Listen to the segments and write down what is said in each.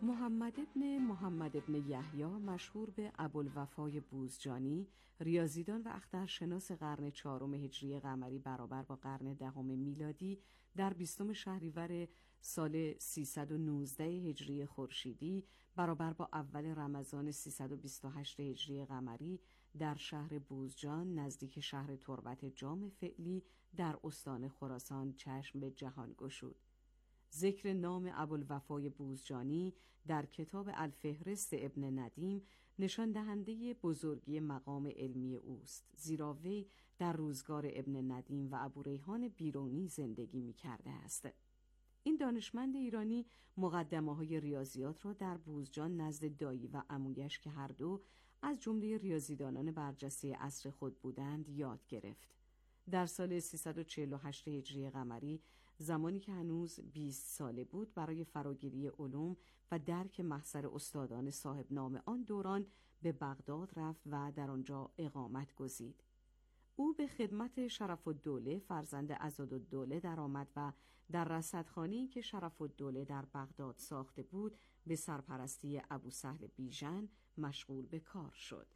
محمد ابن یحیی مشهور به ابوالوفای بوزجانی، ریاضیدان و اخترشناس قرن 4 هجری قمری برابر با قرن 10 میلادی، در 20 شهریور سال 319 هجری خورشیدی برابر با اول رمضان 328 هجری قمری در شهر بوزجان نزدیک شهر تربت جام فعلی در استان خراسان چشم به جهان گشود. ذکر نام ابوالوفای بوزجانی در کتاب الفهرست ابن ندیم نشان دهنده بزرگی مقام علمی اوست، زیرا وی در روزگار ابن ندیم و ابوریحان بیرونی زندگی می کرده است. این دانشمند ایرانی مقدمه‌های ریاضیات را در بوزجان نزد دایی و عمویش که هر دو از جمله ریاضیدانان برجسته عصر خود بودند یاد گرفت. در سال 348 هجری قمری، زمانی که هنوز 20 ساله بود، برای فراگیری علوم و درک محضر استادان صاحب نام آن دوران به بغداد رفت و در آنجا اقامت گزید. او به خدمت شرف‌الدوله فرزند عضدالدوله درآمد و در رصدخانه‌ای که شرف‌الدوله در بغداد ساخته بود به سرپرستی ابوسهل بیژن مشغول به کار شد.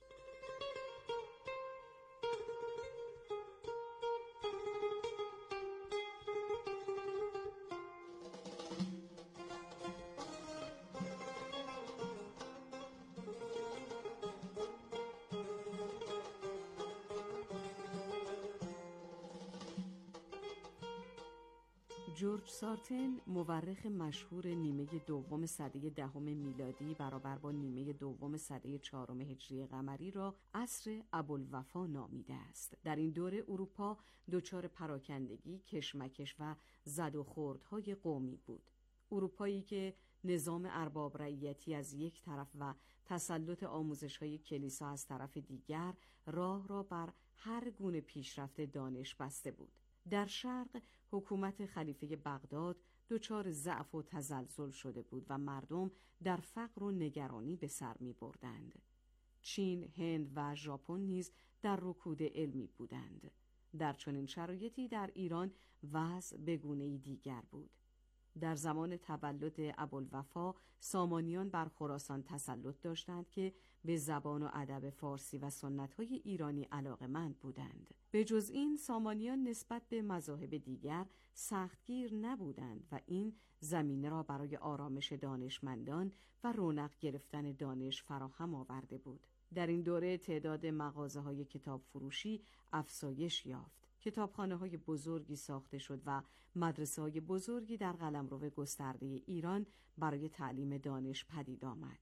جورج سارتن، مورخ مشهور نیمه دوم سده 10 میلادی برابر با نیمه دوم سده 4 هجری قمری را عصر ابوالوفا نامیده است. در این دوره اروپا دچار پراکندگی، کشمکش و زد و خوردهای قومی بود. اروپایی که نظام ارباب رعیتی از یک طرف و تسلط آموزش‌های کلیسا از طرف دیگر راه را بر هر گونه پیشرفت دانش بسته بود. در شرق حکومت خلیفه بغداد دچار ضعف و تزلزل شده بود و مردم در فقر و نگرانی به سر می بردند. چین، هند و ژاپن نیز در رکود علمی بودند. در چنین شرایطی در ایران وضع به گونه‌ای دیگر بود. در زمان تولد ابوالوفا سامانیان بر خراسان تسلط داشتند که به زبان و ادب فارسی و سنت‌های ایرانی علاقه‌مند بودند. به جز این سامانیان نسبت به مذاهب دیگر سختگیر نبودند و این زمینه را برای آرامش دانشمندان و رونق گرفتن دانش فراهم آورده بود. در این دوره تعداد مغازه‌های کتاب فروشی افزایش یافت. کتابخانه‌های بزرگی ساخته شد و مدرسه‌های بزرگی در قلمرو گسترده ایران برای تعلیم دانش پدید آمد.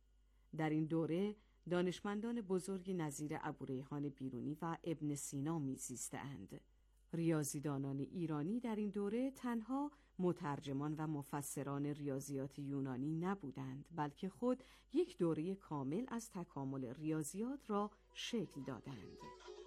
در این دوره دانشمندان بزرگی نظیر ابوریحان بیرونی و ابن سینا می‌زیستند. ریاضیدانان ایرانی در این دوره تنها مترجمان و مفسران ریاضیات یونانی نبودند، بلکه خود یک دوره کامل از تکامل ریاضیات را شکل دادند.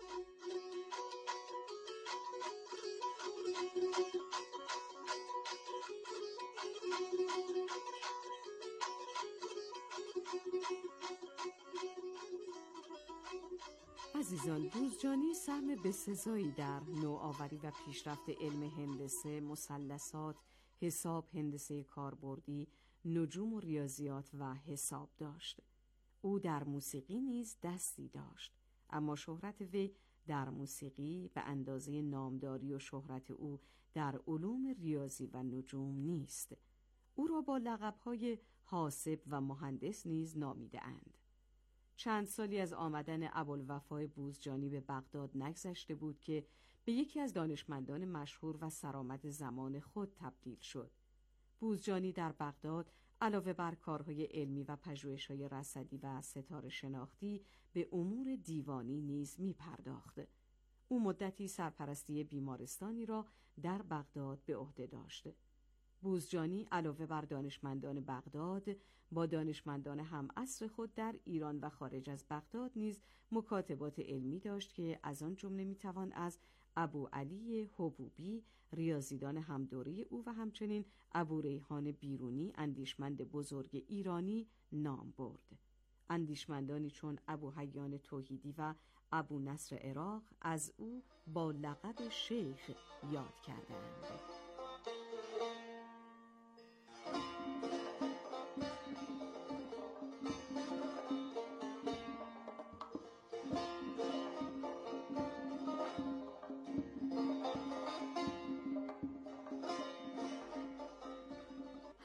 عزیزان، بوزجانی سهم بسزایی در نوآوری و پیشرفت علم هندسه، مثلثات، حساب، هندسه کاربردی، نجوم و ریاضیات و حساب داشت. او در موسیقی نیز دستی داشت، اما شهرت وی در موسیقی به اندازه نامداری و شهرت او در علوم ریاضی و نجوم نیست. او را با لقب‌های حاسب و مهندس نیز نامیده اند. چند سالی از آمدن ابوالوفای بوزجانی به بغداد نگذشته بود که به یکی از دانشمندان مشهور و سرآمد زمان خود تبدیل شد. بوزجانی در بغداد علاوه بر کارهای علمی و پژوهش‌های رصدی و ستاره شناختی به امور دیوانی نیز می‌پرداخت. او مدتی سرپرستی بیمارستانی را در بغداد به عهده داشت. بوزجانی علاوه بر دانشمندان بغداد با دانشمندان هم عصر خود در ایران و خارج از بغداد نیز مکاتبات علمی داشت که از آن جمله میتوان از ابو علی حبوبی ریاضیدان همدوره او و همچنین ابوریحان بیرونی اندیشمند بزرگ ایرانی نام برد. اندیشمندانی چون ابو حیان توحیدی و ابو نصر عراق از او با لقب شیخ یاد کردند.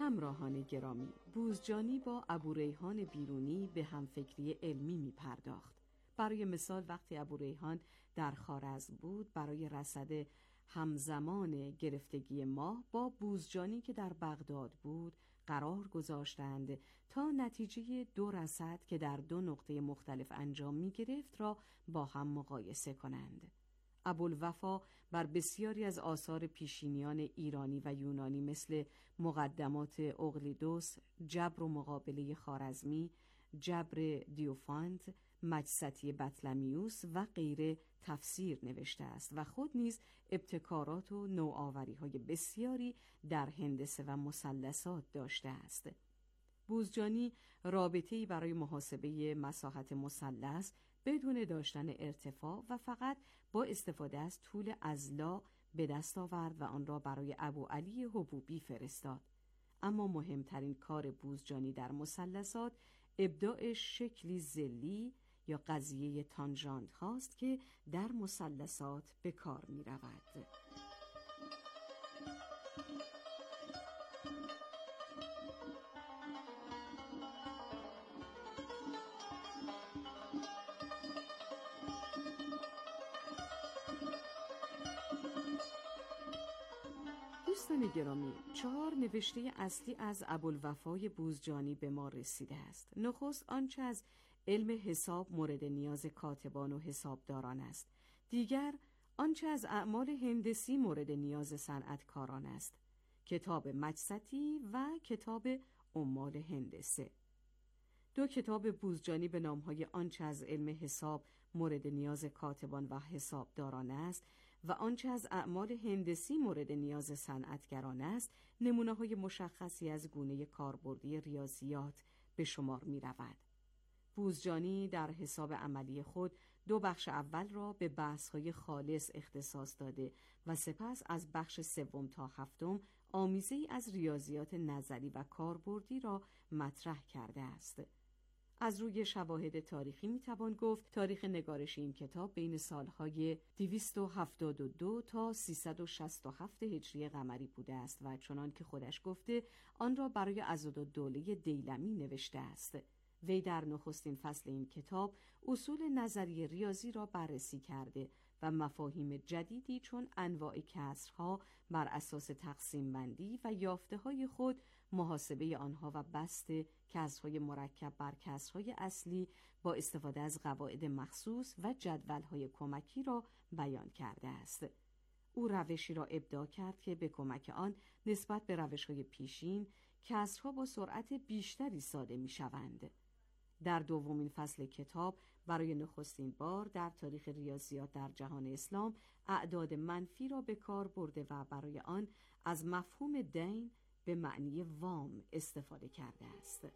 همراهان گرامی، بوزجانی با ابوریحان بیرونی به همفکری علمی می پرداخت. برای مثال وقتی ابوریحان در خوارزم بود، برای رصد همزمان گرفتگی ماه با بوزجانی که در بغداد بود قرار گذاشتند تا نتیجه 2 رصد که در 2 نقطه مختلف انجام می گرفت را با هم مقایسه کنند. ابوالوفا بر بسیاری از آثار پیشینیان ایرانی و یونانی مثل مقدمات اقلیدوس، جبر و مقابله خوارزمی، جبر دیوفانت، مجسطی بطلمیوس و غیره تفسیر نوشته است و خود نیز ابتکارات و نوآوری‌های بسیاری در هندسه و مثلثات داشته است. بوزجانی رابطه‌ای برای محاسبه مساحت مثلث بدون داشتن ارتفاع و فقط با استفاده از طول اضلاع به دست آورد و آن را برای ابوعلی حبوبی فرستاد. اما مهمترین کار بوزجانی در مثلثات ابداع شکلی ضلعی یا قضیه تانژانت هاست که در مثلثات به کار می رود. دوستان گرامی، 4 نوشته اصلی از ابوالوفای بوزجانی به ما رسیده است. نخست آنچه از علم حساب مورد نیاز کاتبان و حسابداران است. دیگر آنچه از اعمال هندسی مورد نیاز صنعتکاران است. کتاب مجسطی و کتاب عمال هندسه. 2 کتاب بوزجانی به نامهای آنچه از علم حساب مورد نیاز کاتبان و حسابداران است و آنچه از اعمال هندسی مورد نیاز صنعتگران است، نمونه‌های مشخصی از گونه کاربردی ریاضیات به شمار می رود. بوزجانی در حساب عملی خود 2 بخش اول را به بحث‌های خالص اختصاص داده و سپس از بخش 3 تا 7 آمیزه‌ای از ریاضیات نظری و کاربردی را مطرح کرده است. از روی شواهد تاریخی میتوان گفت تاریخ نگارش این کتاب بین سالهای 272 تا 367 هجری قمری بوده است و چنان که خودش گفته آن را برای عضدالدوله دیلمی نوشته است. وی در نخستین فصل این کتاب اصول نظری ریاضی را بررسی کرده و مفاهیم جدیدی چون انواع کسرها بر اساس تقسیم بندی و یافته های خود، محاسبه آنها و بسط کسرهای مرکب بر کسرهای اصلی با استفاده از قواعد مخصوص و جدولهای کمکی را بیان کرده است. او روشی را ابداع کرد که به کمک آن نسبت به روش‌های پیشین کسرها با سرعت بیشتری ساده می‌شوند. در 2مین فصل کتاب برای نخستین بار در تاریخ ریاضیات در جهان اسلام اعداد منفی را به کار برده و برای آن از مفهوم دین به معنی وام استفاده کرده است.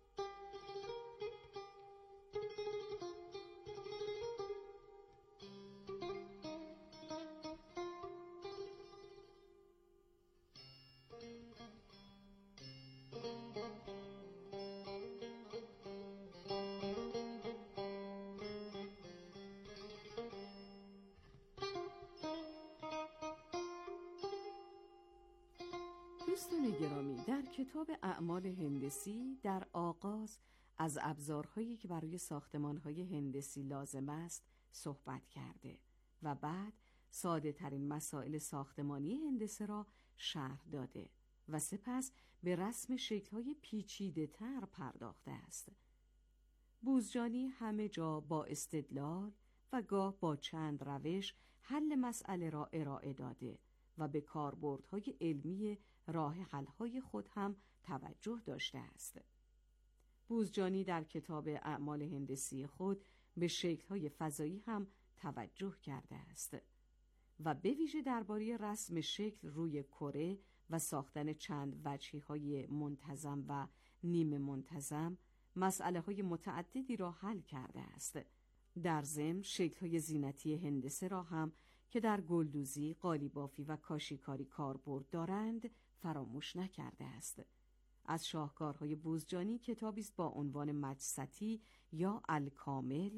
دوستان گرامی، در کتاب اعمال هندسی در آغاز از ابزارهایی که برای ساختمانهای هندسی لازم است صحبت کرده و بعد ساده ترین مسائل ساختمانی هندسه را شرح داده و سپس به رسم شکل‌های پیچیده تر پرداخته است. بوزجانی همه جا با استدلال و گاه با چند روش حل مسئله را ارائه داده و به کاربردهای علمی راه حل‌های خود هم توجه داشته است. بوزجانی در کتاب اعمال هندسی خود به شکل‌های فضایی هم توجه کرده است و به ویژه درباره رسم شکل روی کره و ساختن چند وجهی‌های منتظم و نیمه منتظم مسئله‌های متعددی را حل کرده است. در ضمن شکل‌های زینتی هندسه را هم که در گلدوزی، قالیبافی و کاشیکاری کاربرد دارند فراموش نکرده است. از شاهکارهای بوزجانی کتابی است با عنوان مجسطی یا الکامل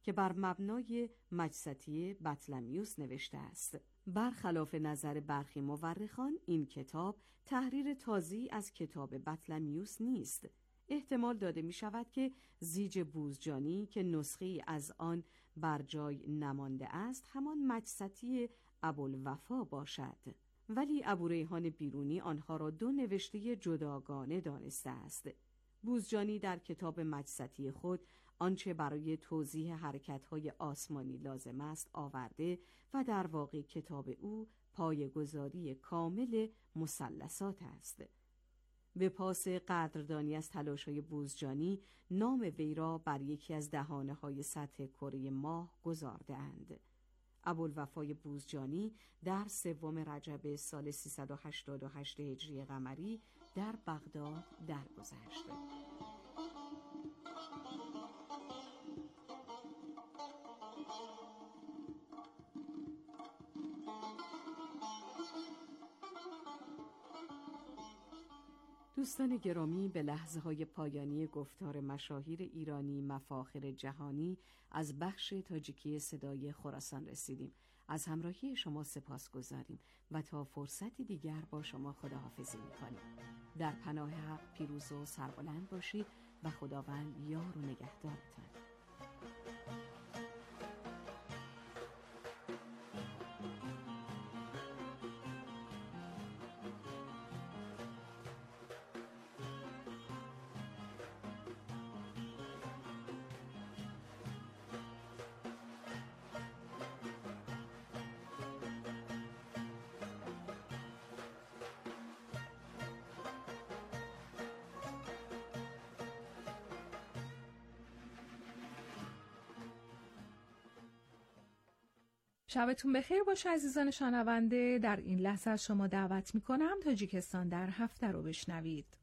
که بر مبنای مجسطی بطلمیوس نوشته است. برخلاف نظر برخی مورخان این کتاب تحریر تازه‌ای از کتاب بطلمیوس نیست. احتمال داده می شود که زیج بوزجانی که نسخه‌ای از آن بر جای نمانده است همان مجسطی ابوالوفا باشد، ولی ابوریحان بیرونی آنها را دو نوشته جداگانه دانسته است. بوزجانی در کتاب مجسطی خود آنچه برای توضیح حرکت‌های آسمانی لازم است آورده و در واقع کتاب او پایه‌گذاری کامل مثلثات است. به پاس قدردانی از تلاش‌های بوزجانی نام وی را بر یکی از دهانه‌های سطح کره ماه گذارده‌اند. ابوالوفای بوزجانی در 3 رجب سال 388 هجری قمری در بغداد درگذشت. دوستان گرامی، به لحظه‌های پایانی گفتار مشاهیر ایرانی مفاخر جهانی از بخش تاجیکی صدای خراسان رسیدیم. از همراهی شما سپاسگزاریم و تا فرصتی دیگر با شما خداحافظی می‌کنیم. در پناه حق پیروز و سربلند باشید و خداوند یار و نگهدارتان. شبتون بخیر باشه عزیزان شنونده. در این لحظه از شما دعوت میکنم تاجیکستان در هفته رو بشنوید.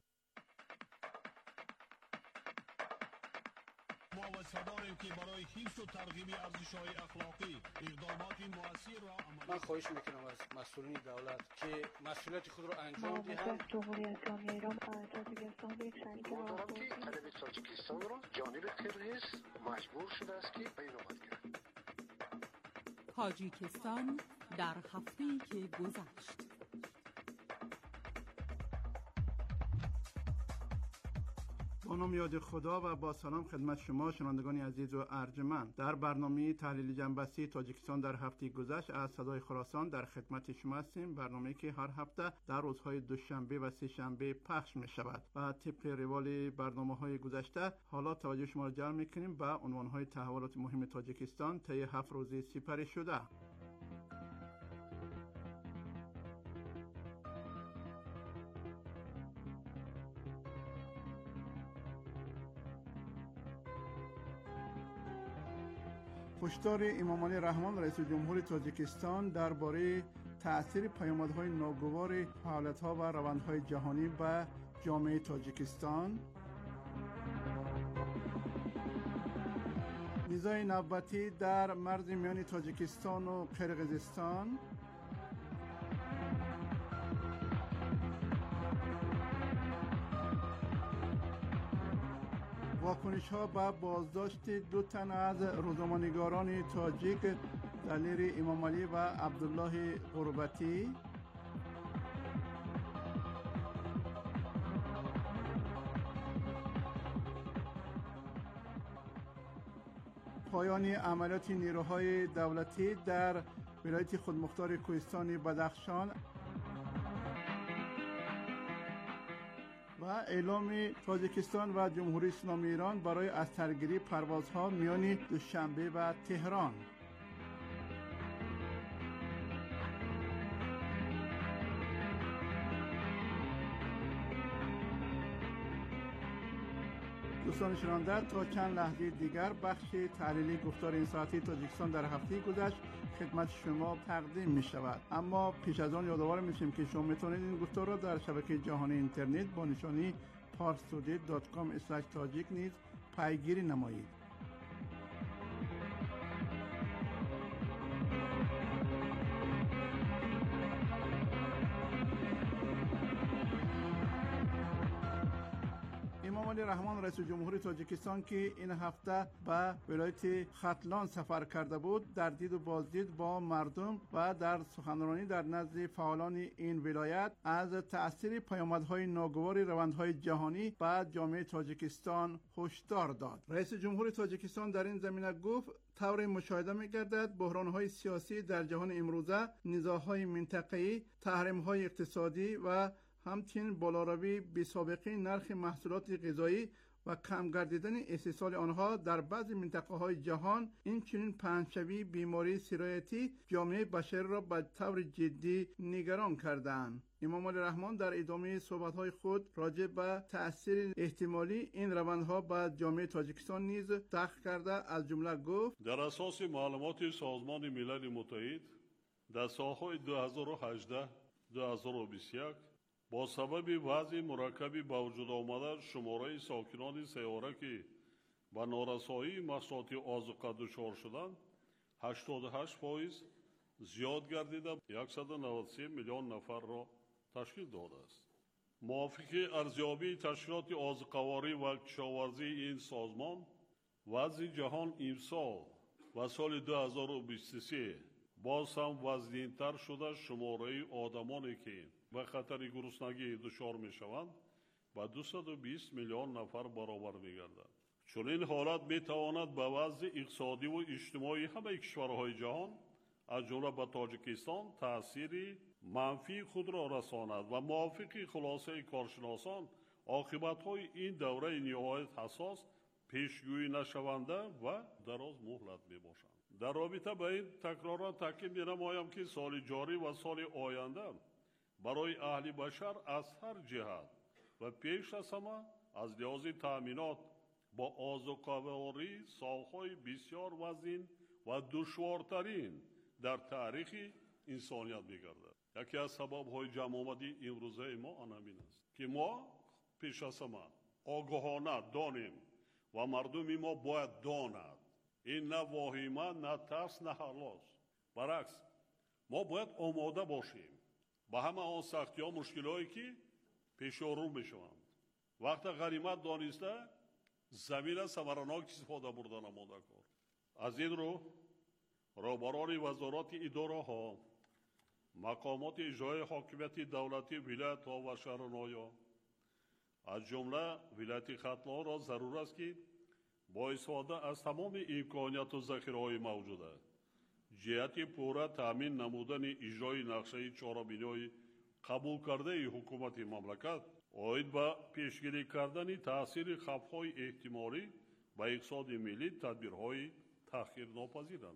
ما وفاداریم که برای حفظ و ترغیب ارزش‌های اخلاقی اقدامات مؤثر را من خواهش میکنم از مسئولین دولت که مسئولیت خود را انجام دهند. جمهوری اسلامی ایران تاجیکستان به یک شریک راهبردی علیه تاجیکستان را جانب قرقیز مجبور شده است که بیرون گیرد. تاجیکستان در هفته‌ای که گذشت. با نام یاد خدا و با سلام خدمت شما شنوندگان عزیز و ارجمند. در برنامه تحلیل جنبسته تاجیکستان در هفته گذشت از صدای خراسان در خدمت شما هستیم. برنامه‌ای که هر هفته در روزهای دوشنبه و سه شنبه پخش می شود و طبق روال برنامه‌های گذشته حالا توجه شما را جلب می‌کنیم به عنوان‌های تحولات مهم تاجیکستان طی 7 روز سپری شده. هشدار امامعلی رحمان رئیس جمهور تاجیکستان درباره تأثیر پیامدهای ناگوار حالت‌ها و روندهای جهانی به جامعه تاجیکستان، نزاع نوبتی در مرز میان تاجیکستان و قرقیزستان، واکنش‌ها به بازداشت 2 تن از روزنامه‌نگاران تاجیک دلیر امامعلی و عبدالله قربتی، پایان عملیات نیروهای دولتی در ولایت خودمختار کوهستان بدخشان و اعلام تاجیکستان و جمهوری اسلامی ایران برای از سرگیری پروازها میان دوشنبه و تهران. دوستان شنونده، تا چند لحظه دیگر بخش تحلیلی گفتار این ساعتی تاجیکستان در هفته گذشت خدمت شما تقدیم می شود. اما پیش از آن یادآور میشیم که شما میتونید این گفتار را در شبکه جهانی اینترنت با نشانی parstoday.com/tajik نیز پیگیری نمایید. امامعلی امامالی رحمان رئیس جمهوری تاجیکستان که این هفته به ولایت ختلان سفر کرده بود، در دید و بازدید با مردم و در سخنرانی در نزد فعالان این ولایت از تأثیر پیامدهای ناگوار روندهای جهانی به جامعه تاجیکستان هشدار داد. رئیس جمهوری تاجیکستان در این زمینه گفت طور مشاهده می‌گردد بحران‌های سیاسی در جهان امروزه، نزاع‌های منطقه‌ای، تحریم‌های اقتصادی و همچنین بالاروی بی‌سابقه نرخ محصولات غذایی و کم گردیدن استحصال آنها در بعضی منطقه‌های جهان، این چنین پنجشوی بیماری سرایتی جامعه بشر را به طور جدی نگران کردند. امام علی رحمان در ادامه صحبت‌های خود راجع به تأثیر احتمالی این روندها به جامعه تاجیکستان نیز تاکید کرده، از جمله گفت: در اساس معلومات سازمان ملل متحد در سال‌های 2018 2021 با سبب وضع مرکبی با وجود آمده شماره ساکنان سیاره که به نارسایی محصولات آذوقه دچار شدند 88% زیاد گردیده 193 میلیون نفر را تشکیل داده است. موافق ارزیابی تشکیلات آذوقه‌واری و کشاورزی این سازمان، وضع جهان امسال و سال 2023 باز هم وزنین‌تر شده شماره آدمانی که به خطر گرسنگی دچار می‌شوند به 220 میلیون نفر برابر می‌گردد. چون این حالت می‌تواند به وضع اقتصادی و اجتماعی همه کشورهای جهان از جمله به تاجیکستان تأثیر منفی خود را رساند و موافق خلاصه کارشناسان عاقبت‌های این دوره نهایت حساس پیشگویی نشونده و دراز مهلت میباشند. در رابطه با این تکرارا تاکید می‌نمایم که سال جاری و سال آینده برای اهل بشر از هر جهت و پیش از همه از لحاظ تأمینات با آذوقه‌واری سالهای بسیار وزین و دشوارترین در تاریخ انسانیت می‌گردد. یکی از سبب‌های جمع آمدی امروزه ما همین است که ما پیش از همه آگاهانه دانیم و مردم ما باید داند. این نه واهمه، نه ترس، نه هراس. برعکس ما باید آماده باشیم به همه آن سختی‌ها، مشکلایی که پیش رو میشوند. وقت غنیمت دانسته زمین ثمرناک استفاده بردن آماده کار. از این رو رهبران وزارت اداره ها، مقامات اجرایی حاکمیت دولتی ولایت ها و شهرها از جمله ولایت ختلان را ضرور است که با استفاده از تمام امکانات و ذخیره‌های موجوده جهت پورا تامین نمودن اجرای نقشه چهاربینی قبول کرده حکومت مملکت اید به پیشگیری کردن تاثیر خفهای احتمالی به اقتصاد ملی تدبیرهای تأخیر ناپذیرند.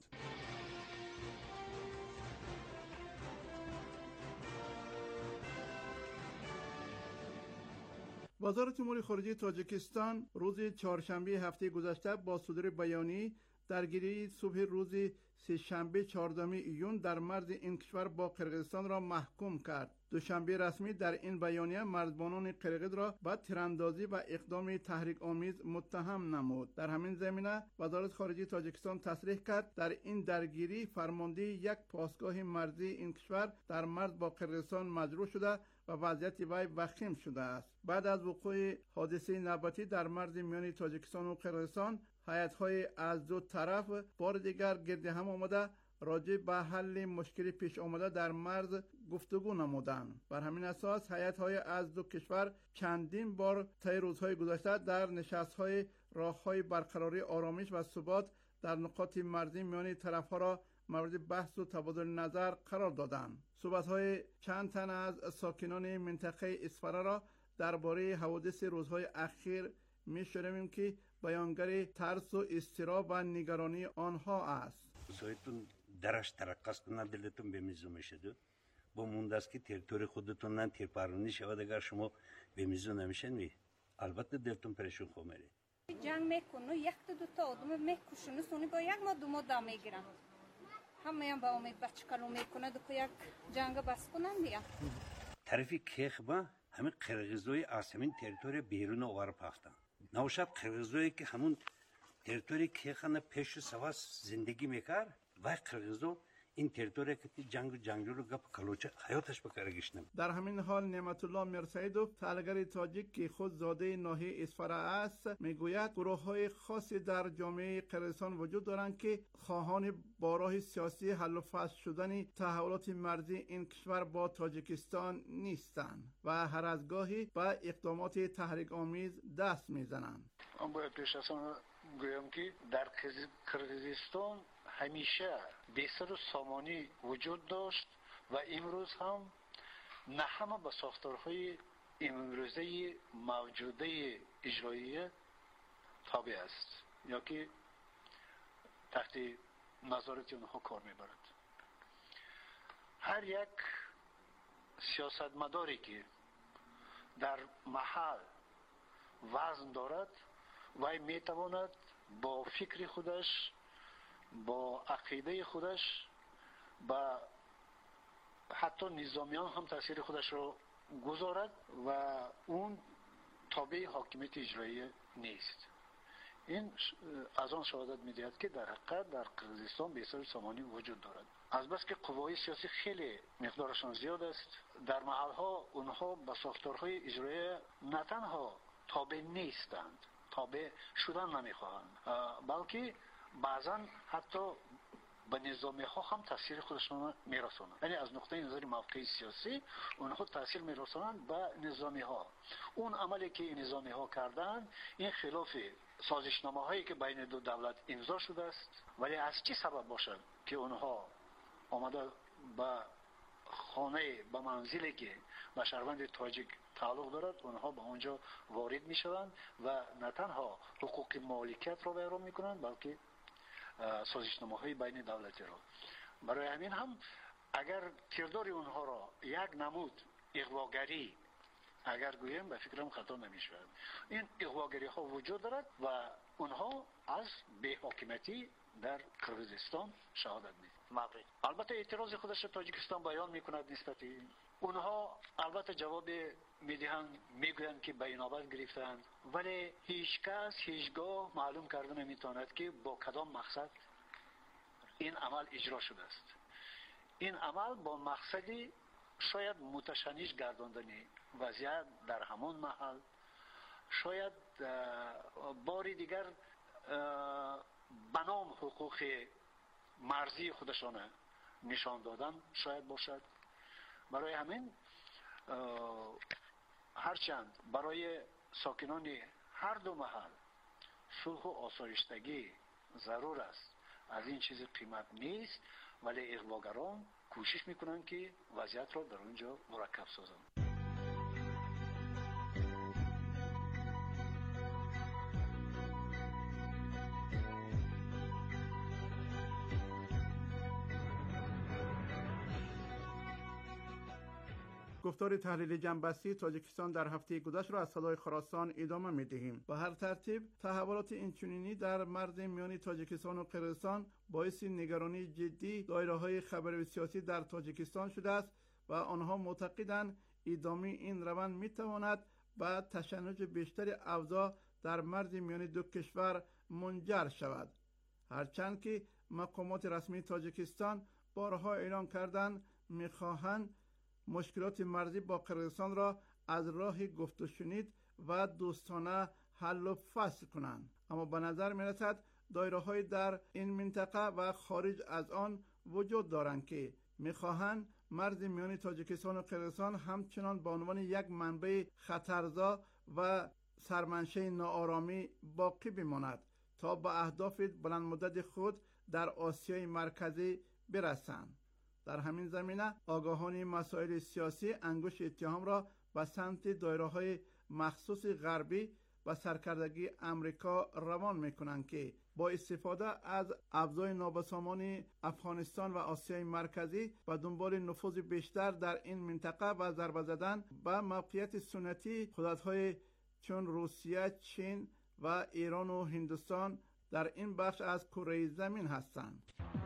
وزارت امور خارجه تاجیکستان روز چهارشنبه هفته گذشته با صدور بیانیه درگیری صبح روز سه‌شنبه 14 ایون در مرز این کشور با قرقیزستان را محکوم کرد. دوشنبه رسمی در این بیانیه مرزبانان قرقیز را به تیراندازی و اقدام تحریک آمیز متهم نمود. در همین زمینه وزارت خارجه تاجیکستان تصریح کرد در این درگیری فرمانده یک پاسگاه مرزی این کشور در مرز با قرقیزستان مجروح شده و وضعیت وی وخیم شده است. بعد از وقوع حادثه نوبتی در مرز میان تاجیکستان و قرقیزستان، هیئت‌های از دو طرف بار دیگر گرد هم آمده راجع به حل مشکل پیش آمده در مرز گفتگو نمودند. بر همین اساس هیئت‌های از دو کشور چندین بار طی روزهای گذشته در نشست‌های راه‌های برقراری آرامش و ثبات در نقاط مرزی میان طرف‌ها را مورد بحث و تبادل نظر قرار دادند. صحبت‌های چند تن از ساکنان منطقه اسفره را درباره حوادث روزهای اخیر می‌شنویم که بیانگر ترس و اضطراب و نگرانی آنها است. Soytun daraş tarakkasından devletin bemizu meşedu. Bu mundaski teritori xudutundan tirparuni şevadagar şumo bemizu nemişen mi? Albatte devletin perişan komeri. جنگ میکنه یک دو تا آدم میکشونه سونی با یک ما دو ما دا میگیرن همه هم با امید بچه کلو میکنه دو یک جنگ بس کنن بیا Tarifi kekba همین Qırgızlığı Asemin teritori بیرون آور پختن. نوشب Qırgızlığı که همون teritori kekhanı peşi savaş zindagi میکر و Qırgızlı این تریتوری که جنگ و جنگجو رو گپ کلوچه حیاتش بکرگیش نمی. در همین حال نعمت الله میرسیدوف تحلیلگر تاجیک که خود زاده ناحیه اصفهان است میگوید گروه‌های خاصی در جامعه قرقیزستان وجود دارند که خواهان با راه سیاسی حل و فصل شدن تحولات مرزی این کشور با تاجیکستان نیستند و هر از گاهی به اقدامات تحریک آمیز دست میزنند. من باید پیش از آن گویم که در قرقیزستان همیشه بیسر و سامانی وجود داشت و امروز هم نه همه به ساختارهای امروزه موجوده اجرایی تابع است یا که تحت نظارت اونها کار میبرد. هر یک سیاستمداری که در محل وزن دارد وی میتواند با فکر خودش، با عقیده خودش، با حتی نظامیان هم تاثیر خودش رو گذارد و اون تابع حاکمیت اجرایی نیست. این از آن شهادت میدهد که در حقیقت در قرقیزستان بیسر سامانی وجود دارد. از بس که قوای سیاسی خیلی مقدارشان زیاد است، در محلها اونها به ساختارهای اجرایی نه تنها تابع نیستند، تابع شدن نمیخواهند، بلکه بعضا حتی به نظامی ها هم تاثیر خودشون میرسونند. یعنی از نقطه نظر موقعی سیاسی اونها تاثیر میرسونند به نظامی ها. اون عملی که نظامی ها کردن این خلاف سازشنامه هایی که بین دو دولت امضا شده است، ولی از چی سبب باشد که اونها آمده به خانه، به منزلی که به شهروند تاجیک تعلق دارد اونها به اونجا وارد می شوند و نه تنها حقوق مالکیت را بیرون می کنند بلکه سازشنامه های بین دولتی را. برای همین هم اگر کردار اونها را یک نمود اغواگری اگر گویم به فکرم خطا نمی شود. این اغواگری ها وجود دارد و اونها از بی حاکمیتی در قرقیزستان شهادت می دهند. البته اعتراض خودش تاجیکستان بیان می کند نسبت اونها، البته جواب میدهند، میگویند که بینابت گرفتند، ولی هیچ کس هیچگاه معلوم کرده نمیتواند که با کدام مقصد این عمل اجرا شده است. این عمل با مقصدی شاید متشنج گرداندن وضعیت در همان محل، شاید باری دیگر بنام حقوق مرزی خودشان نشان دادن شاید باشد. برای همین هرچند برای ساکنان هر دو محل صلح و آسایشتگی ضرور است، از این چیز قیمت نیست، ولی اغواگران کوشش میکنند که وضعیت را در اونجا مرکب سازند. گفتار تحلیل جنبستی تاجیکستان در هفته گذشته را از صدای خراسان ادامه می‌دهیم. به هر ترتیب تحولات اینچنینی در مرز میان تاجیکستان و قرقیزستان باعث نگرانی جدی دایره‌های خبری سیاسی در تاجیکستان شده است و آنها معتقدند ادامه این روند می‌تواند به تشنج بیشتر اوضاع در مرز میان دو کشور منجر شود. هرچند که مقامات رسمی تاجیکستان بارها اعلام کردند می‌خواهند مشکلات مرزی با قرقیزستان را از راه گفت و شنید و دوستانه حل و فصل کنند، اما به نظر می رسد دایره‌های در این منطقه و خارج از آن وجود دارند که می خواهند مرز میان تاجیکستان و قرقیزستان همچنان به عنوان یک منبع خطرزا و سرمنشه ناآرامی باقی بماند تا به اهداف بلند مدت خود در آسیای مرکزی برسند. در همین زمینه آگاهان مسائل سیاسی انگشت اتهام را به سمت دایره‌های مخصوص غربی و سرکردگی امریکا روان می‌کنند که با استفاده از ابزار نابسامان افغانستان و آسیای مرکزی و دنبال نفوذ بیشتر در این منطقه و ضربه زدن به موقعیت سنتی قدرت‌های چون روسیه، چین و ایران و هندوستان در این بخش از کره زمین هستند.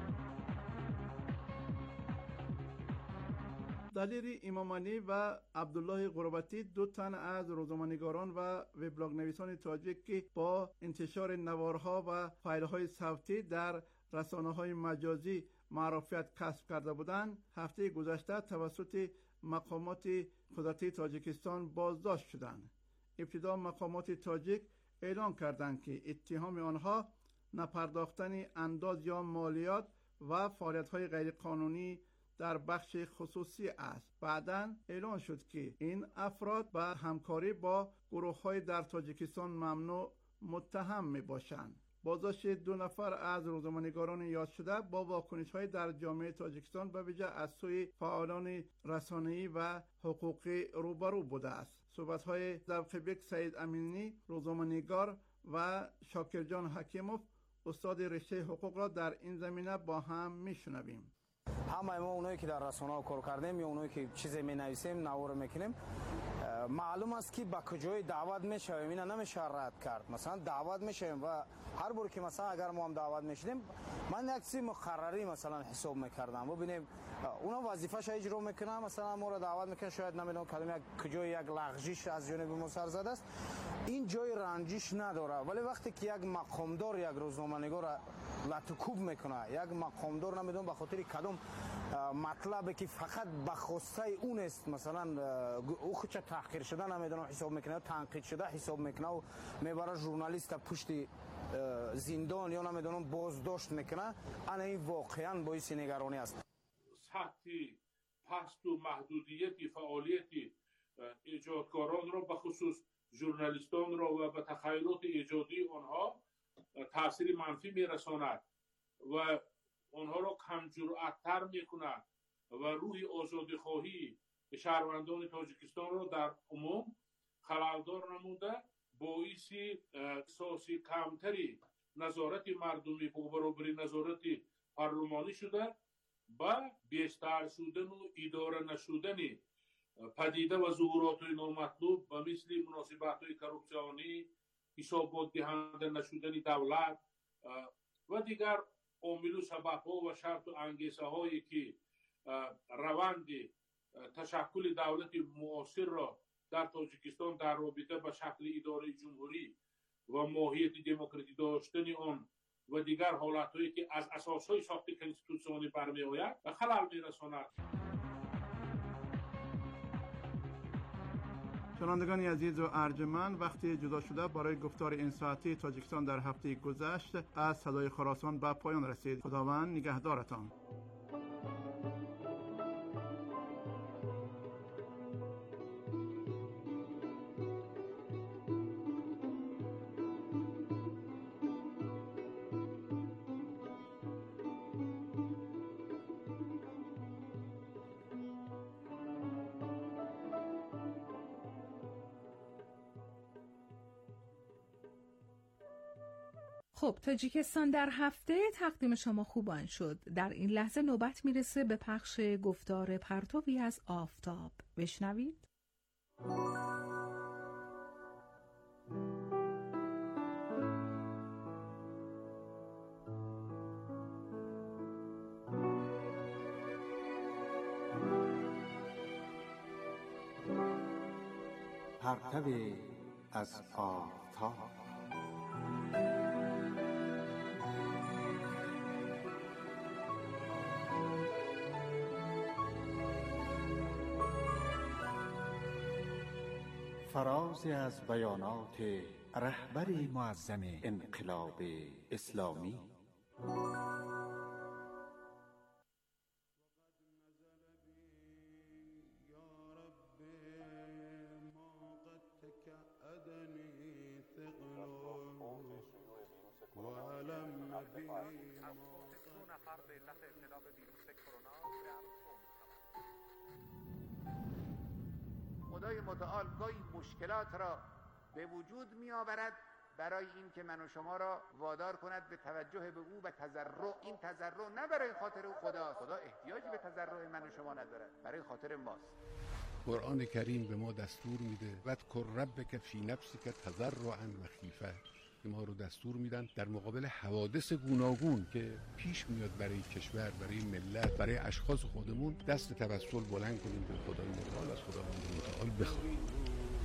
دلیر امامعلی و عبدالله غربتی، دو تن از روزنامه‌نگاران و وبلاگ نویسان تاجیک که با انتشار نوارها و فایل‌های صوتی در رسانه‌های مجازی معروفیت کسب کرده بودند هفته گذشته توسط مقامات قدرتی تاجیکستان بازداشت شدند. ابتدا مقامات تاجیک اعلام کردند که اتهام آنها نپرداختن انداز یا مالیات و فعالیت‌های غیرقانونی در بخش خصوصی است. بعداً اعلام شد که این افراد به همکاری با گروه‌های در تاجیکستان ممنوع متهم می‌باشند. بازداشت 2 نفر از روزنامه‌نگاران یاد شده با واکنش‌های در جامعه تاجیکستان به ویژه از سوی فعالان رسانه‌ای و حقوقی روبرو بوده است. صحبت‌های زبقبک سعید امینی، روزنامه‌نگار و شاکرجان حکیموف، استاد رشته حقوق را در این زمینه با هم میشنویم. همه ما اونایی که در رسانه‌ها کار کردیم یا اونایی که چیزی می‌نویسیم، نوار می‌کنیم، معلوم است که با کجای دعوت میشویم اینا نمیشه رد کرد. مثلا دعوت میشیم و هر بار که مثلا اگر ما هم دعوت میشدیم، من یک چیز مقرری مثلا حساب میکردم. ببینیم اونا وظیفه‌ش اجرا میکنن، مثلا ما رو دعوت میکنن، شاید نمیدونم کدوم یک کجای یک لغزش از جانب ما سر زده است، این جای رنجش نداره. ولی وقتی که یک مقامدار یک روزنامه‌نگار لطکوب میکنه، یک مقامدار نمیدونم به خاطر کدوم مطلبی که فقط به خواسته اون است، مثلا او خودش تحقیر شده نمیدونم حساب میکنه، تنقید شده حساب میکنه و میبره ژورنالیست پشت زندان یا نمیدونم بازداشت میکنه، انا این واقعا باعث نگرانی است. سطح پست و محدودیت فعالیت ایجادکاران را به خصوص ژورنالیستان را و به تخیلات ایجادی آنها تاثیر منفی میرساند و آنها را کم جرأت‌تر میکند و روح آزادی‌خواهی شهروندان تاجیکستان را در عموم خلل‌دار نموده، باعث احساس کمتری نظارت مردمی به برابر نظارت پارلمانی شده و بیشتر شدن و اداره نشدن پدیده و ظهورات نامطلوب و مثل مناسبت‌های کروپسیونی، حسابات دهنده نشدن دولت و دیگر عامل و سبب‌ها و شرط و انگیزه هایی که روند تشکل دولت معاصر را در تاجیکستان در رابطه با شکل اداره جمهوری و ماهیت دموکراسی داشتن آن و دیگر حالت‌هایی که از اساس‌های ساخت کنستیتوسیونی برمی‌آید و خلل می‌رساند. شنوندگان عزیز و ارجمند، وقتی جدا شده برای گفتار این ساعتی تاجیکستان در هفته گذشت از صدای خراسان به پایان رسید. خداوند نگهدارتان. خب، تاجیکستان در هفته تقدیم شما خوبان شد. در این لحظه نوبت میرسه به پخش گفتار پرتوی از آفتاب. بشنوید. پرتوی از آفتاب. فرازی از بیانات رهبر معظم انقلاب اسلامی. خدای متعال گاهی مشکلات را به وجود می آورد برای این که من و شما را وادار کند به توجه به او و تضرع. این تضرع نه برای خاطر خدا احتیاجی به تضرع من و شما ندارد، برای خاطر ماست. قرآن کریم به ما دستور میده وذکر ربک فی نفسک تضرعا و خیفه، که ما رو دستور میدن در مقابل حوادث گوناگون که پیش میاد برای کشور، برای ملت، برای اشخاص خودمون، دست توسل بلند کنیم به خدای متعال، از خداوند متعال بخواهیم.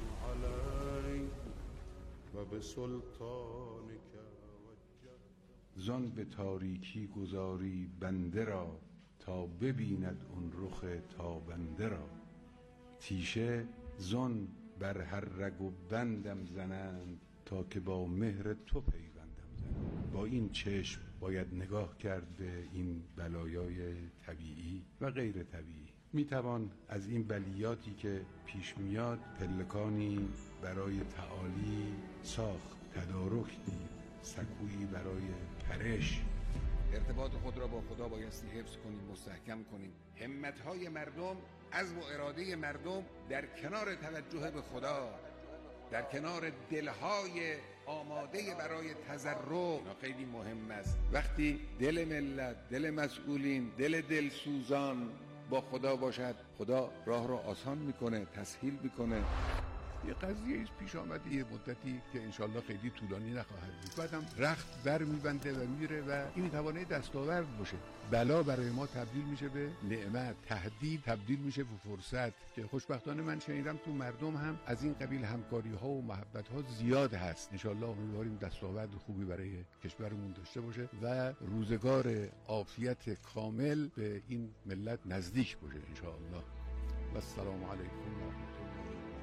و به سلطانک زان به تاریکی گذاری بنده را، تا ببیند اون رخ تابنده را. تیشه زان بر هر رگ و بندم زنند، تا که با مهر تو پیوندم زنند. با این چشم باید نگاه کرد به این بلایای طبیعی و غیر طبیعی. میتوان از این بلیاتی که پیش میاد پلکانی برای تعالی ساخت، تدارک دید، سکویی برای پرش. ارتباط خود را با خدا بایستی حفظ کنیم، مستحکم کنیم. همت‌های مردم، عزم و اراده مردم در کنار توجه به خدا، در کنار دلهای آماده برای تضرع خیلی مهم است. وقتی دل ملت، دل مسئولین، دل سوزان با خدا باشد، خدا راه رو آسان میکنه، تسهیل میکنه. یه قضیه ایست پیش آمده یه مدتی که انشالله خیلی طولانی نخواهد بود. بعدم رخت بر میبنده و میره و این میتوانه دستاورد باشه. بلا برای ما تبدیل میشه به نعمت، تهدید تبدیل میشه به فرصت، که خوشبختانه من شنیدم تو مردم هم از این قبیل همکاری ها و محبت ها زیاد هست. انشالله امیدواریم دستاورد خوبی برای کشورمون داشته باشه و روزگار عافیت کامل به این ملت نزدیک باشه انشالله. و السلام علیکم و رحمت الله.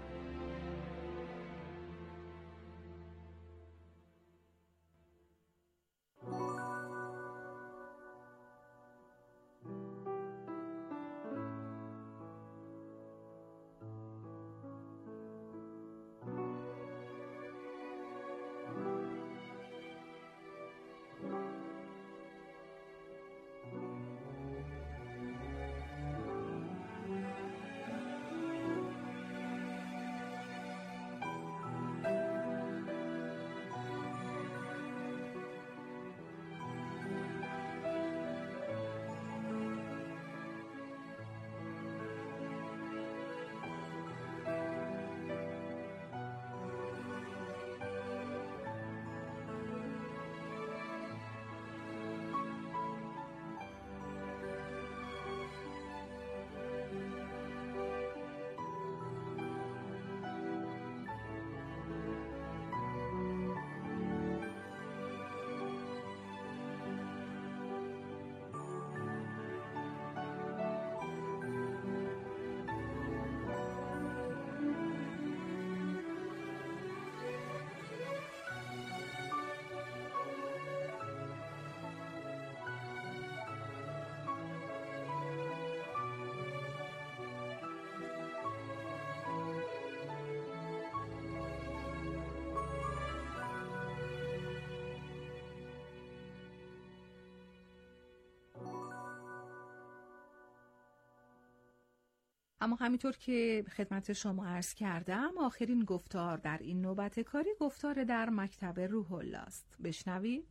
اما همینطور که خدمت شما عرض کردم، آخرین گفتار در این نوبت کاری گفتار در مکتب روح الله است. بشنوید.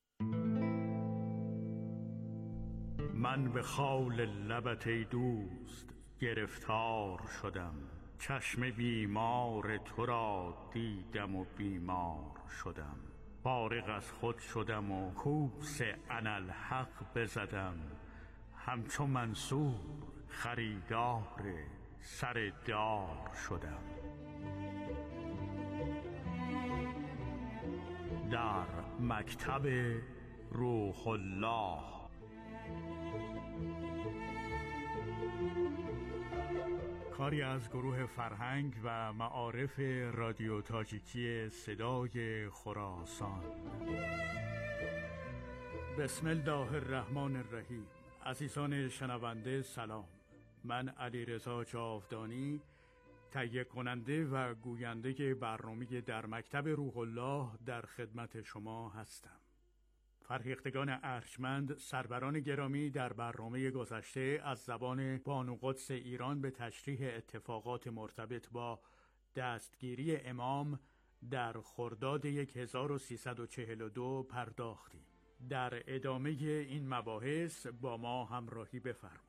من به خال لبت ای دوست گرفتار شدم، چشم بیمار تو را دیدم و بیمار شدم. فارغ از خود شدم و کوس اناالحق بزدم، همچو منصور خریدار سر دار شدم. در مکتب روح الله. کاری از گروه فرهنگ و معارف رادیو تاجیکی صدای خراسان. بسم الله الرحمن الرحیم. عزیزان شنونده سلام. من علیرضا جاودانی، تهیه کننده و گوینده برنامه در مکتب روح الله در خدمت شما هستم. فرهیختگان ارجمند، سروران گرامی، در برنامه گذشته از زبان بانو قدس ایران به تشریح اتفاقات مرتبط با دستگیری امام در خرداد 1342 پرداختیم. در ادامه این مباحث با ما همراهی بفرمایید.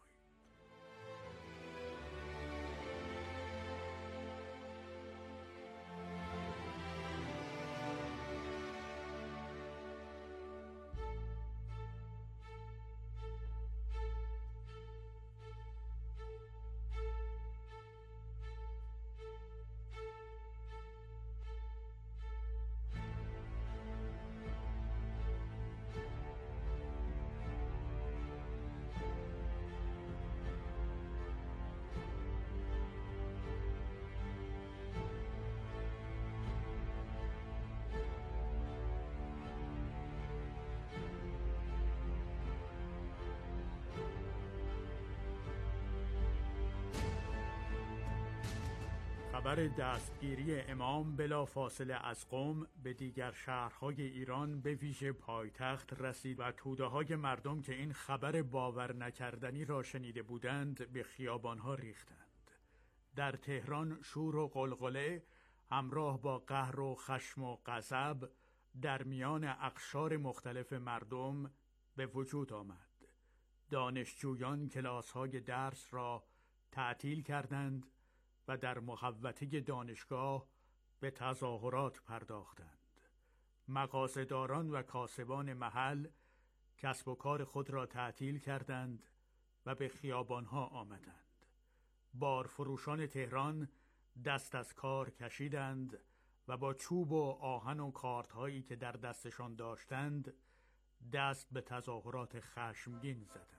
خبر دستگیری امام بلا فاصله از قم به دیگر شهرهای ایران به ویژه پایتخت رسید و توده‌های مردم که این خبر باور نکردنی را شنیده بودند به خیابانها ریختند. در تهران شور و غلغله همراه با قهر و خشم و غضب در میان اقشار مختلف مردم به وجود آمد. دانشجویان کلاس‌های درس را تعطیل کردند و در محوطه دانشگاه به تظاهرات پرداختند. مغازه‌داران و کاسبان محل کسب و کار خود را تعطیل کردند و به خیابانها آمدند. بارفروشان تهران دست از کار کشیدند و با چوب و آهن و کارت‌هایی که در دستشان داشتند دست به تظاهرات خشمگین زدند.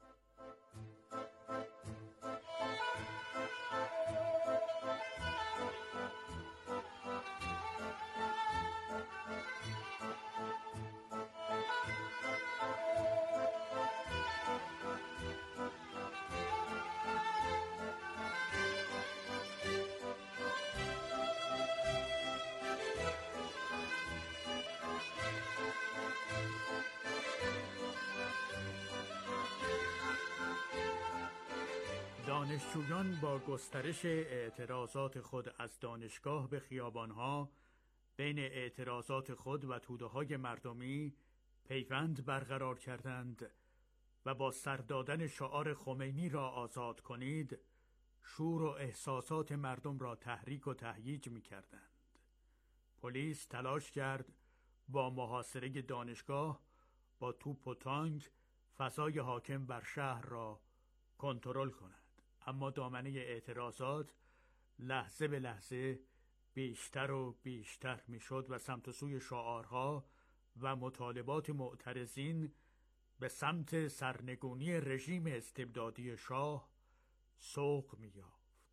دانشجویان با گسترش اعتراضات خود از دانشگاه به خیابانها بین اعتراضات خود و توده‌های مردمی پیوند برقرار کردند و با سر دادن شعار خمینی را آزاد کنید شور و احساسات مردم را تحریک و تهییج می کردند. پلیس تلاش کرد با محاصره دانشگاه با توپ و تانک فضای حاکم بر شهر را کنترل کند. اما دامنه اعتراضات لحظه به لحظه بیشتر و بیشتر میشد و سمت و سوی شعارها و مطالبات معترضین به سمت سرنگونی رژیم استبدادی شاه سوق می‌یافت.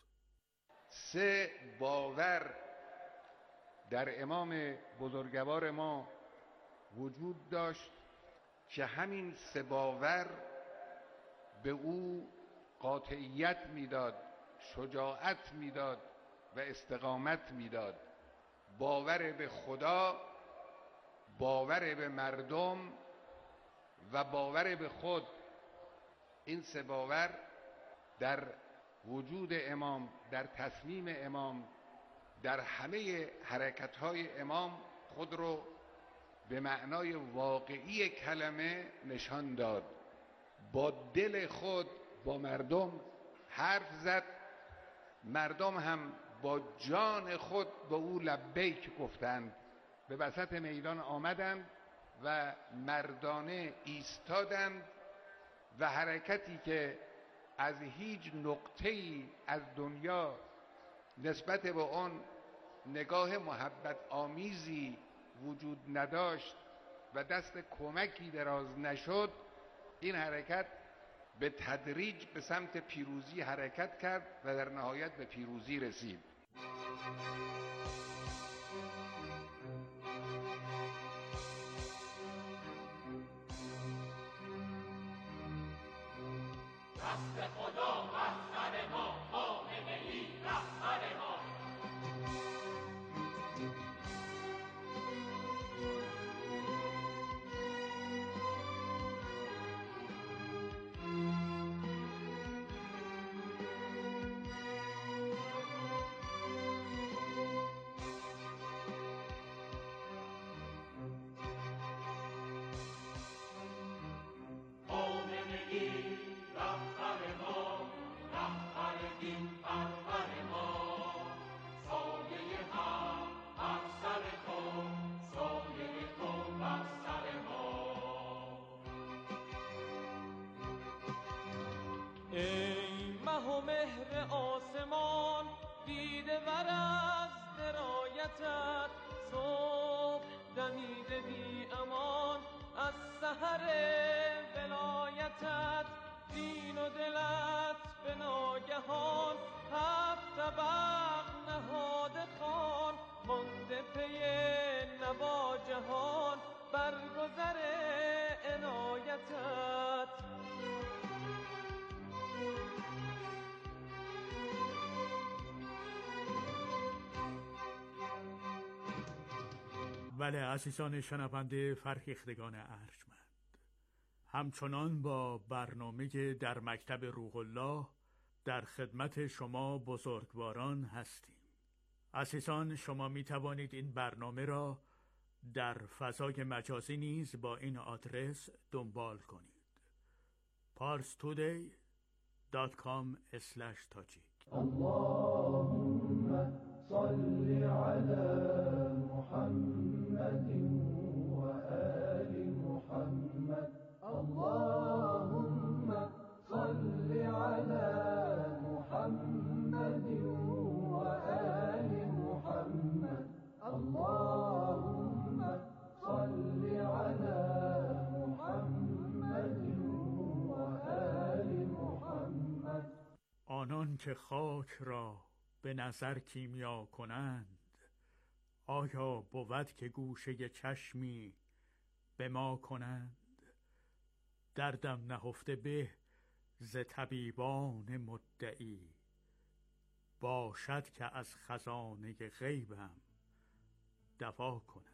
3 باور در امام بزرگوار ما وجود داشت که همین 3 باور به او قاطعیت میداد، شجاعت میداد و استقامت میداد. باور به خدا، باور به مردم و باور به خود. این 3 باور در وجود امام، در تصمیم امام، در همه حرکت‌های امام خود رو به معنای واقعی کلمه نشان داد. با دل خود با مردم حرف زد، مردم هم با جان خود به او لبیک گفتند. به وسط میدان آمدند و مردانه ایستادند و حرکتی که از هیچ نقطه‌ای از دنیا نسبت به آن نگاه محبت آمیزی وجود نداشت و دست کمکی دراز نشد، این حرکت به تدریج به سمت پیروزی حرکت کرد و در نهایت به پیروزی رسید. دست خدا رهبر ما، خامنه‌ای رهبر ما. صبح دمیده بی امان از سحر ولایتت، دین و دلت به ناگهان 7 طبق نهاده خوان، مانده پی نوا جهان بر گذر عنایتت. بله عزیزان شنونده فرهیختگان ارجمند، همچنان با برنامه در مکتب روح الله در خدمت شما بزرگواران هستیم. عزیزان شما می توانید این برنامه را در فضای مجازی نیز با این آدرس دنبال کنید: parstoday.com/tajik. اللهم صل على محمد وآل محمد. اللهم صل على محمد وآل محمد. اللهم صل على محمد وآل محمد. آنان که خاک را به نظر کیمیا کنند، آیا بود که گوشه چشمی به ما کنند؟ دردم نهفته به ز طبیبان مدعی، باشد که از خزانه غیبم دوا کنند.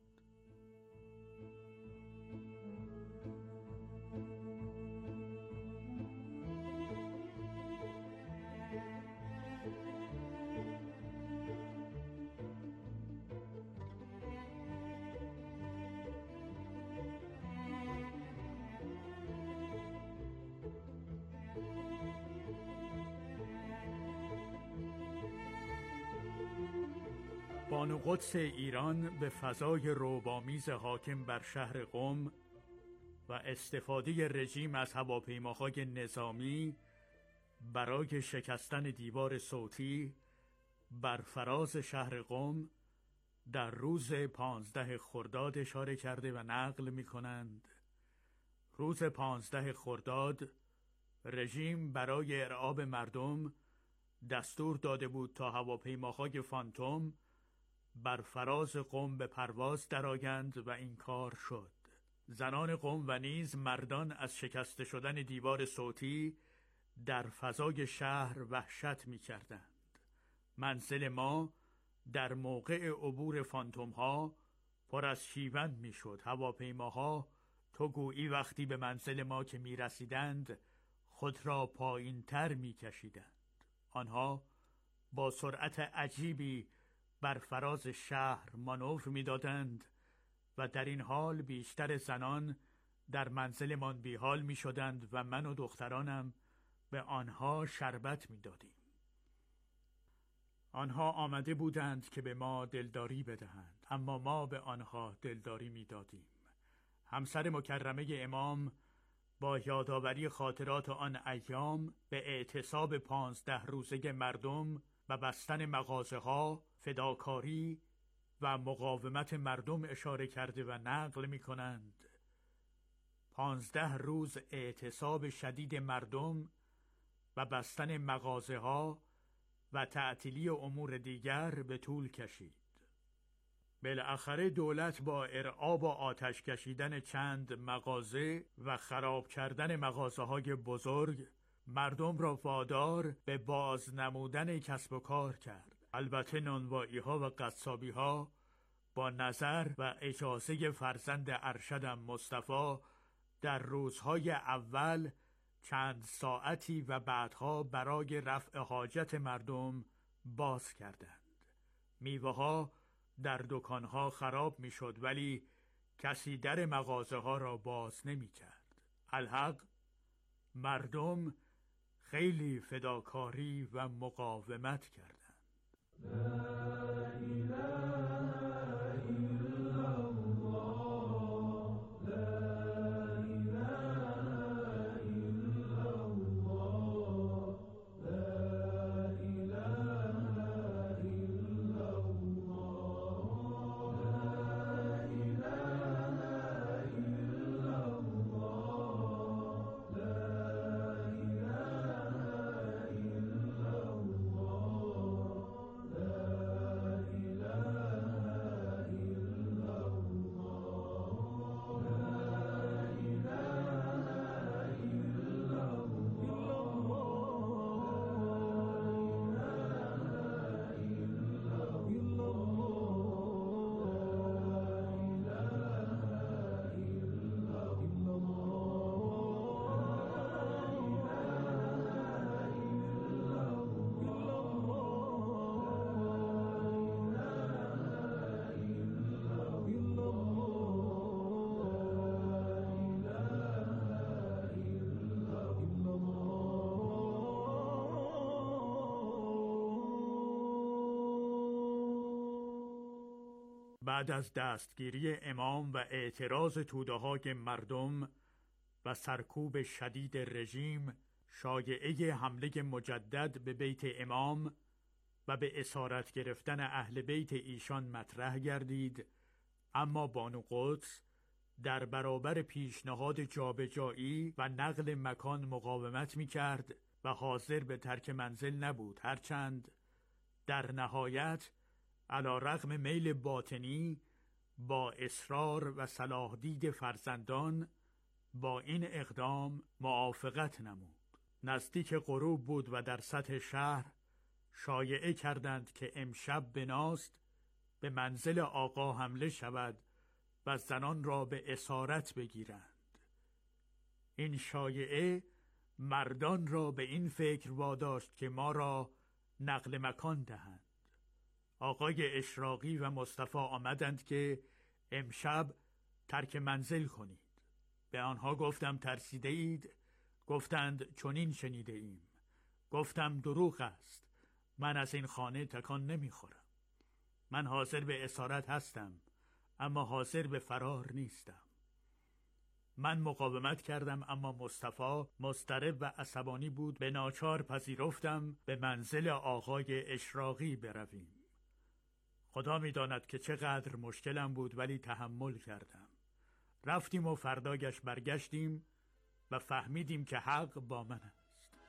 بانو قدس ایران به فضای رعب‌آمیز حاکم بر شهر قم و استفاده رژیم از هواپیماهای نظامی برای شکستن دیوار صوتی بر فراز شهر قم در روز 15 خرداد اشاره کرده و نقل می کنند: روز 15 خرداد رژیم برای ارعاب مردم دستور داده بود تا هواپیماهای فانتوم بر فراز قم به پرواز درآیند و این کار شد. زنان قم و نیز مردان از شکسته شدن دیوار صوتی در فضای شهر وحشت می کردند. منزل ما در موقع عبور فانتوم ها پر از شیون می شد. هواپیماها تو گویی وقتی به منزل ما که می رسیدند خود را پایین تر می کشیدند. آنها با سرعت عجیبی بر فراز شهر مانور می دادند و در این حال بیشتر زنان در منزلمان بیحال می شدند و من و دخترانم به آنها شربت می دادیم. آنها آمده بودند که به ما دلداری بدهند، اما ما به آنها دلداری می دادیم. همسر مکرمه امام با یادآوری خاطرات آن ایام به اعتصاب 15 روزه مردم و بستن مغازه‌ها، فداکاری و مقاومت مردم اشاره کرده و نقل می کنند: 15 روز اعتصاب شدید مردم و بستن مغازه‌ها و تعطیلی امور دیگر به طول کشید. بالاخره دولت با ارعاب و آتش کشیدن چند مغازه و خراب کردن مغازه‌های بزرگ مردم را وادار به باز نمودن کسب و کار کرد. البته نانوایی‌ها و قصابی‌ها با نظر و اجازه فرزند ارشدم مصطفی در روزهای اول چند ساعتی و بعدها برای رفع حاجت مردم باز کردند. میوه‌ها در دکان‌ها خراب می‌شد ولی کسی در مغازه‌ها را باز نمی‌کرد. الحق مردم خیلی فداکاری و مقاومت کردند. بعد از دستگیری امام و اعتراض توده‌های مردم و سرکوب شدید رژیم، شایعه حمله مجدد به بیت امام و به اسارت گرفتن اهل بیت ایشان مطرح گردید، اما بانو قدس در برابر پیشنهاد جابجایی و نقل مکان مقاومت می‌کرد و حاضر به ترک منزل نبود، هرچند در نهایت علی‌رغم میل باطنی با اصرار و صلاح دید فرزندان با این اقدام موافقت نمود. نزدیک غروب بود و در سطح شهر شایعه کردند که امشب بناست به منزل آقا حمله شود و زنان را به اسارت بگیرند. این شایعه مردان را به این فکر واداشت که ما را نقل مکان دهند. آقای اشراقی و مصطفی آمدند که امشب ترک منزل کنید. به آنها گفتم ترسیده اید؟ گفتند چنین شنیده ایم. گفتم دروغ است، من از این خانه تکان نمیخورم. من حاضر به اسارت هستم، اما حاضر به فرار نیستم. من مقاومت کردم، اما مصطفی مضطرب و عصبانی بود. به ناچار پذیرفتم به منزل آقای اشراقی برویم. خدا می‌داند که چقدر مشکلم بود، ولی تحمل کردم. رفتیم و فرداگش برگشتیم و فهمیدیم که حق با من است.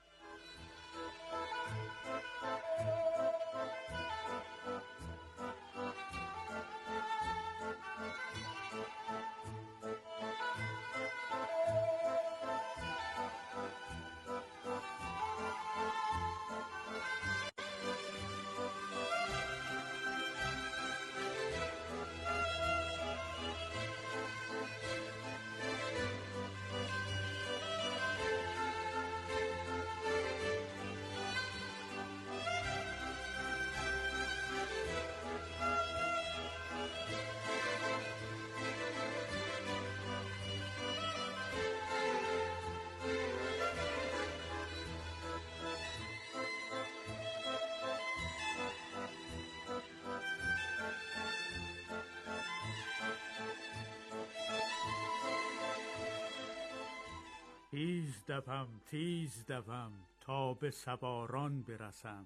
تیز دوم تا به سواران برسم.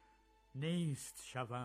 نیست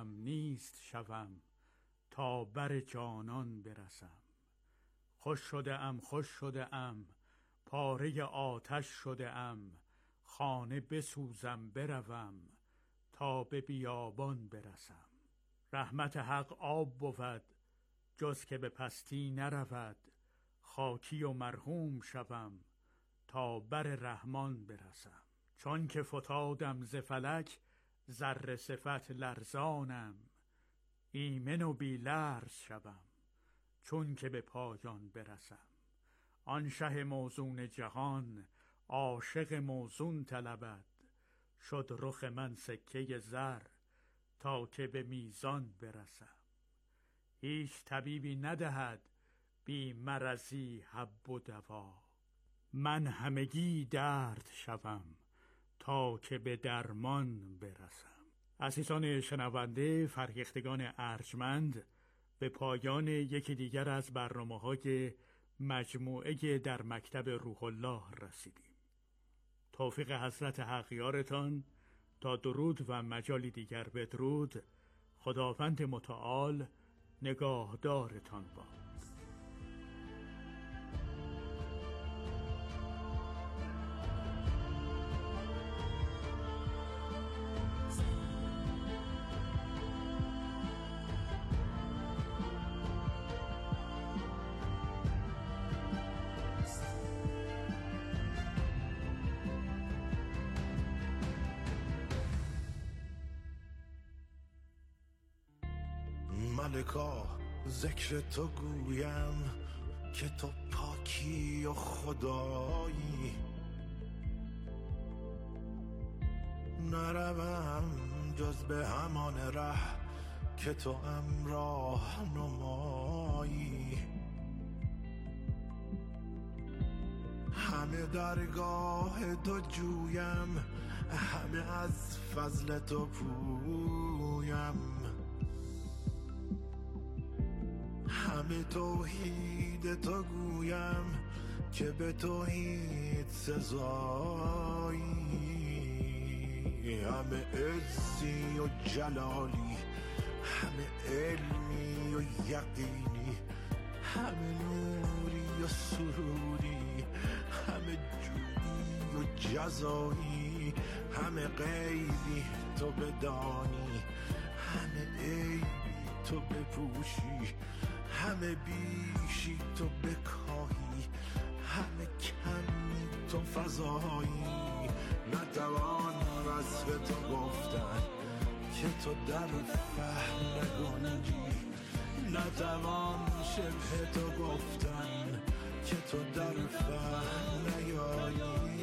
شوم تا بر جانان برسم. خوش شده ام پاره آتش شده ام. خانه بسوزم بروم تا به بیابان برسم. رحمت حق آب بود جز که به پستی نرود. خاکی و مرحوم شوم تا بر رحمان برسم. چون که فتادم ز فلک ذره صفت لرزانم. ایمن و بی لرز شوم چون که به پایان برسم. آن شه موزون جهان عاشق موزون طلبد. شد رخ من سکه زر تا که به میزان برسم. هیچ طبیبی ندهد بی مرضی حب و دوا. من همگی درد شوم تا که به درمان برسم. عزیزان شنونده، فرهیختگان ارجمند، به پایان یکی دیگر از برنامه‌های مجموعه در مکتب روح الله رسیدیم. توفیق حضرت حق یارتان تا درود و مجالی دیگر بدرود. خداوند متعال نگاهدارتان باد. ملکا ذکر تو گویم که تو پاکی و خدایی. نروم جز به همان ره که تو امراه نمایی. همه درگاه تو جویم، همه از فضل تو پویم. همه توحید تو گویم که به توحید سزایی، همه عزی و جلالی، همه علمی و یقینی، همه نوری و سروری، همه جودی و جزایی، همه غیبی تو بدانی، همه عیبی تو بپوشی، همه بیشی تو بکاهی، همه کمی تو فضایی. نتوان وصف تو گفتن که تو در فهم نگنجی، نتوان شبه تو گفتن که تو در فهم نیایی.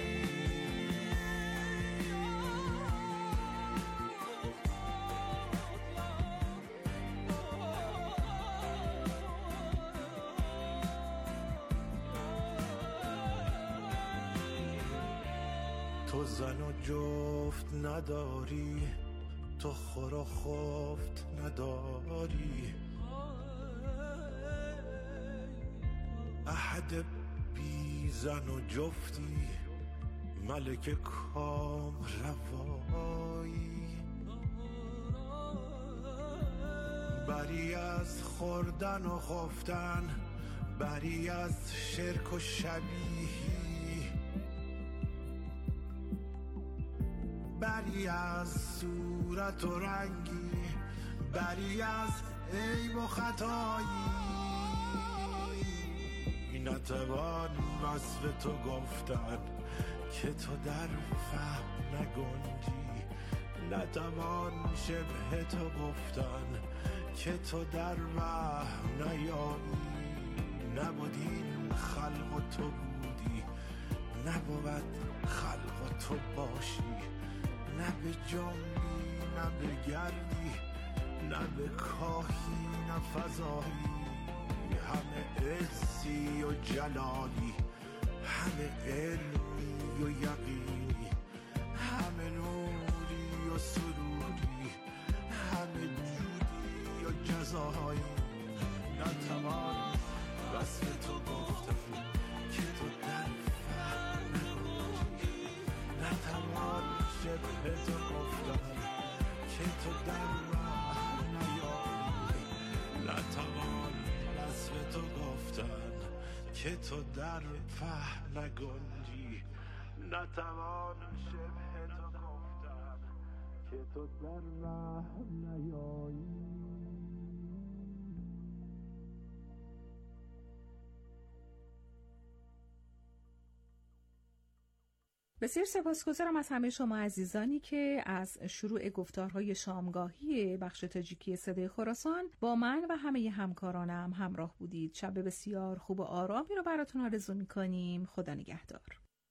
تو زن و جفت نداری، تو خور و خفت نداری، احد بی زن و جفتی، ملک کام روایی، بری از خوردن و خفتن، بری از شرک و شبیهی، بری از صورت و رنگی، بری از عیب و خطایی. نتوان وصف تو گفتن که تو در فهم نگنجی، نتوان شبه تو گفتن که تو در وهم نیایی. نبودین خلق و تو بودی، نبود خلق و تو باشی، نه به جنبی نه به گردی، نه به کاهی نه فضایی، همه عزی و جلالی، همه علمی و یقینی، همه نوری و سروری، همه جودی و جزایی. نتوان وصف تو گفتن که تو در فهم نگنجی، نتوان شبه تو گفتن که تو در وهم نیایی. نتوان وصف تو گفتن که تو در فهم نگنجی، نتوان شبه تو گفتن که تو در وهم نیایی. بسیار سپاسگزارم از همه شما عزیزانی که از شروع گفتارهای شامگاهی بخش تاجیکی صدای خراسان با من و همه همکارانم همراه بودید. شب بسیار خوب و آرامی رو براتون آرزو می‌کنیم. خدا نگهدار.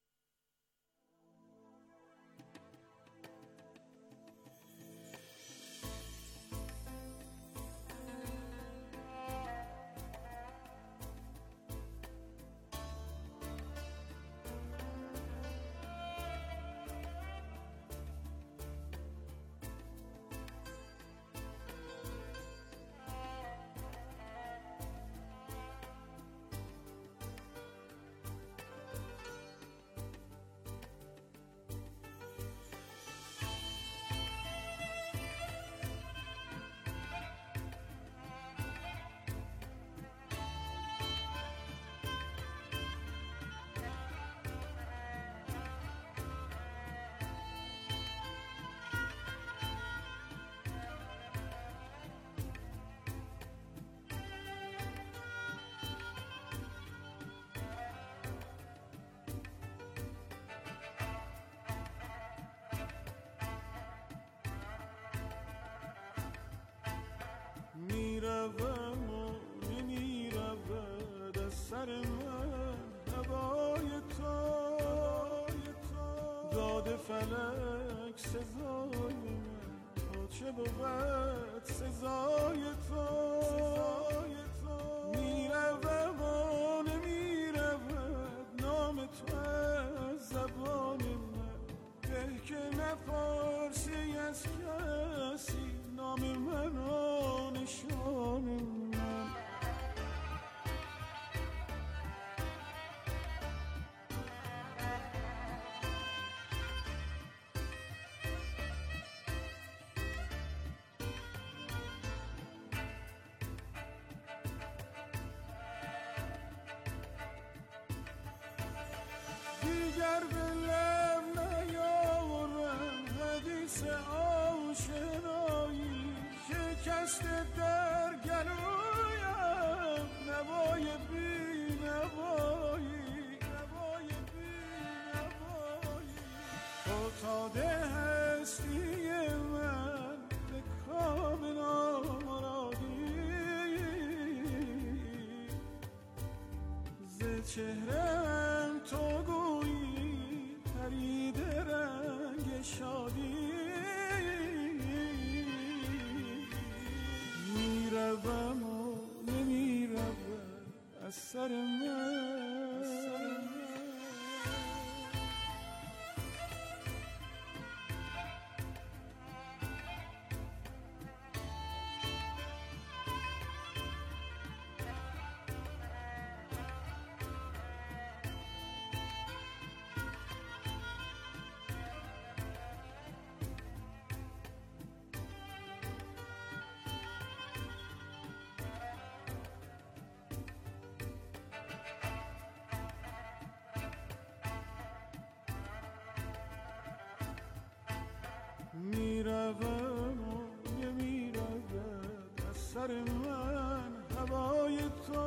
میروم و نمیرود از سر من هوای تو، داد فلک سزای من تا چه بود سزای تو. میروم و نمیرود نام تو از زبان من، به که نپرسی از کسی نام من و نشان من. دیگر به لب نیاورم حدیث آشنایی شکست در گلویم نوای بی نوایی فتاده هستی من به کام نامرادی ز چهرم تو گویی پرید رنگ شادی میروم و نمیروم از سر من میروم و نمیروم از سر من هوای تو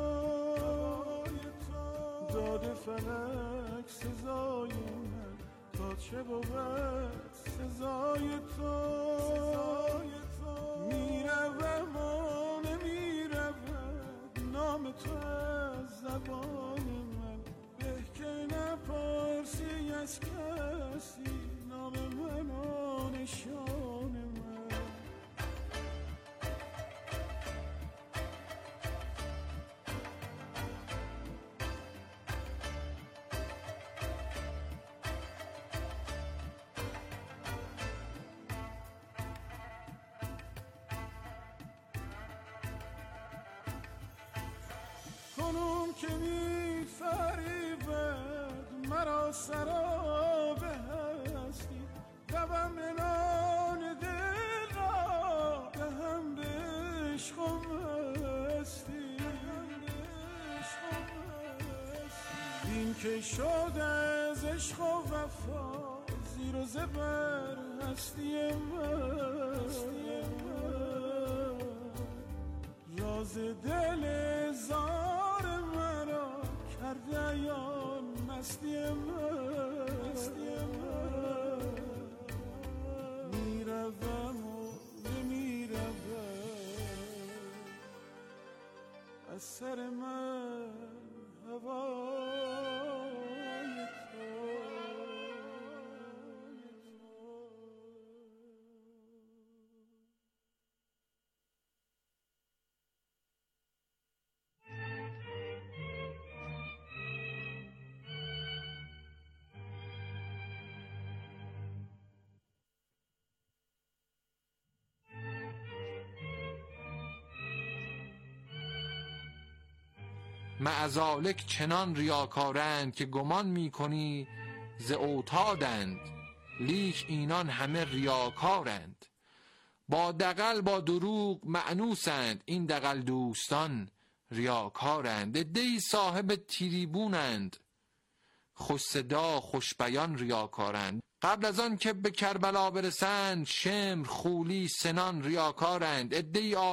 داده فلک سزای من تا چه بود سزای تو میروم و نمیروم نام تو از زبان من به که نپرسی از کسی نام من و نشان من کنون که می فریبد مرا سراب هستی دوم منان دل را دهم به عشق و مستی این که شد از عشق و وفا زیر و زبر هستی من راز دل زار مرا کرده یا مستی من میروم و نمیروم از سر من هوای معذالک چنان ریاکارند که گمان میکنی ز اوتادند لیک اینان همه ریاکارند با دغل با دروغ مأنوسند این دغل دوستان ریاکارند عده‌ای صاحب تریبونند خوش صدا خوش بیان ریاکارند قبل از آن که به کربلا برسند شمر خولی سنان ریاکارند عده‌ای